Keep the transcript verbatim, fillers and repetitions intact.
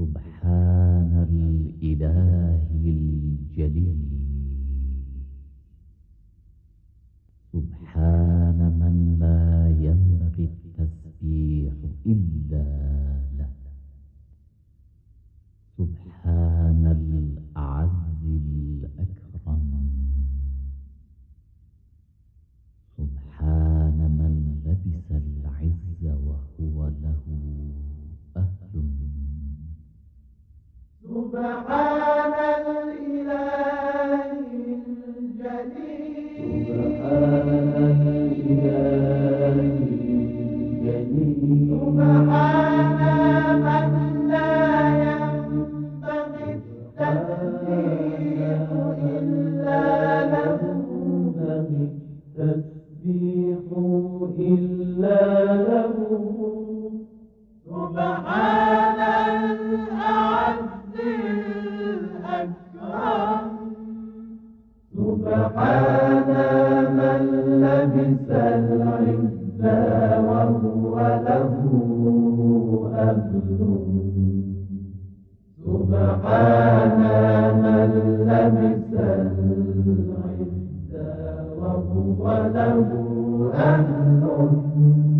سبحان الإله الجليل. سبحان من لا ينبغي التسبيح إلا له. سبحان الأعز الأكرم. سبحان من لبس العز وهو له أهل. سبحان الإله الجليل. سبحان الإله الجليل. سبحان من لا ينبغي التسبيح إلا له. التسبيح إلا له. سبحان الأعز الأكرم. سبحان من لبس العز وهو له أهل. سبحان من لبس العز وهو له أهل.